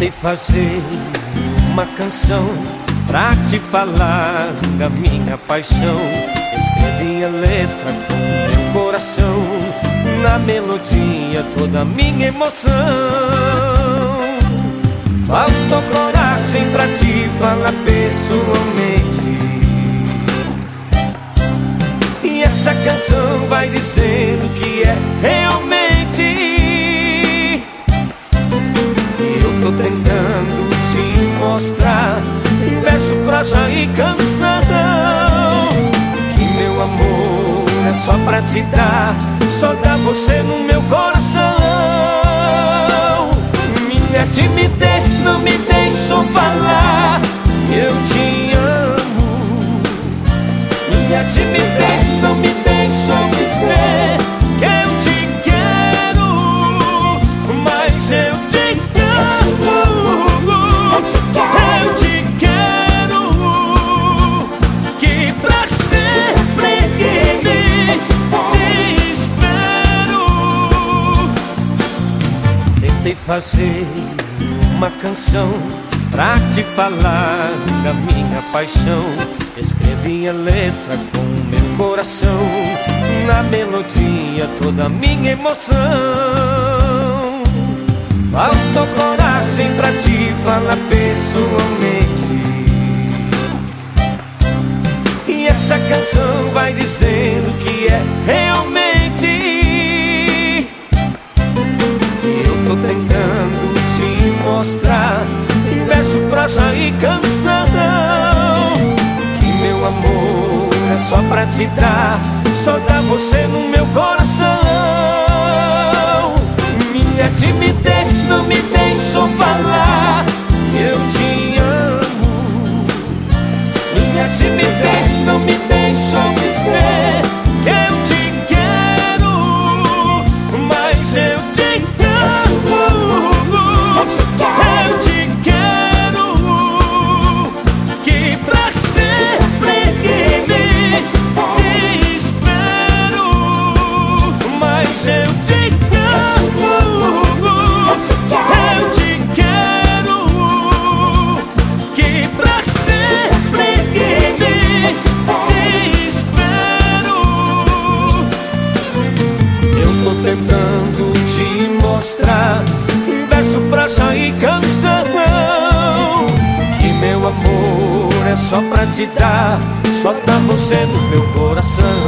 Tentei fazer uma canção pra te falar da minha paixão. Escrevi a letra com meu coração, na melodia toda a minha emoção. Faltou coragem pra te falar pessoalmente, e essa canção vai dizendo o que é realmente. Eu tô tentando te mostrar, verso, prosa e canção, que meu amor é só pra te dar, só dá você no meu coração. Minha timidez não me deixou falar que eu te amo. Minha timidez não me deixou dizer que eu te quero, mas eu te amo. Eu te quero, que pra sempre te espero. Tentei fazer uma canção pra te falar da minha paixão. Escrevi a letra com meu coração, na melodia toda a minha emoção. Faltou coragem pra te falar pessoalmente, e essa canção vai dizendo o que é realmente. Eu tô tentando te mostrar, verso, prosa e canção, que meu amor é só pra te dar, só dá você no meu coração. Minha timidez não me deixou falar que eu te amo. Minha timidez não me deixou dizer que eu te quero, mas eu te amo. Eu te quero, que pra sempre te espero, mas eu te amo. Eu te quero, que pra sempre te espero. Eu tô tentando te mostrar, verso, prosa e canção, que meu amor é só pra te dar, só dá você no meu coração.